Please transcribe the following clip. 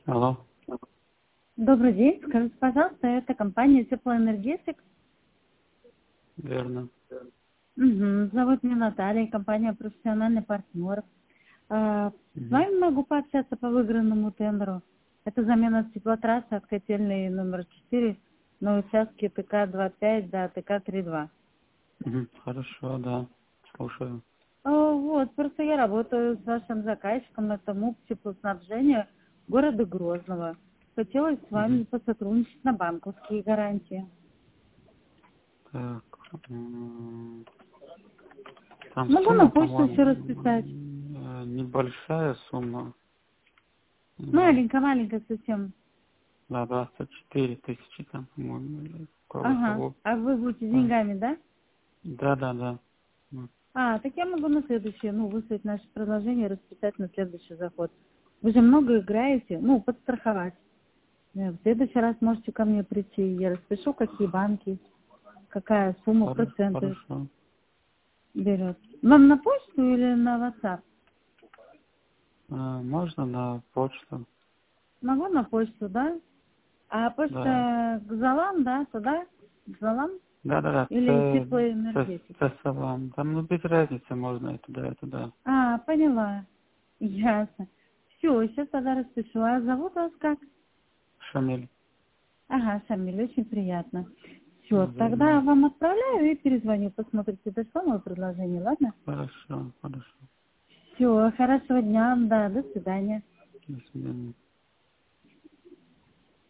Алло, Добрый день. Скажите, пожалуйста, это компания Теплоэнергетик. верно. Зовут меня Наталья, компания «Профессиональный партнер». С Мгм. вами могу пообщаться по выигранному тендеру. Это замена теплотрассы от котельной номер 4 на участке ТК-25 до ТК-32. Хорошо, да, слушаю. Вот, просто я работаю с вашим заказчиком, это МУП теплоснабжения города Грозного. Хотелось с вами Мгм. посотрудничать на банковские гарантии. Так, м, там Могу на сумма, почту по-моему, все расписать. небольшая сумма. Маленькая совсем. Да, 24 тысячи там, по-моему, или около Ага. того. А вы будете Да, деньгами, да? да, да. Да. Так я могу на следующее, выставить наше предложение, расписать на следующий заход. Вы же много играете, подстраховать. В следующий раз можете ко мне прийти, я распишу, какие банки, какая сумма, проценты Хорошо. берет. Вам на почту или на WhatsApp? Можно на почту? Могу на почту, да? А Да. почта к залам, да, туда? К залам? Да, да, да, Или теплоэнергетик? це салам. Там, без разницы, можно и туда, и туда. Поняла. Ясно. Все, сейчас тогда распишу. А зовут вас как? Шамиль. Ага, Шамиль, очень приятно. Все, тогда Взаимно. вам отправляю и перезвоню. Посмотрите, дошло мое предложение, ладно? Хорошо, хорошо. Все, хорошего дня, да, до свидания. До свидания.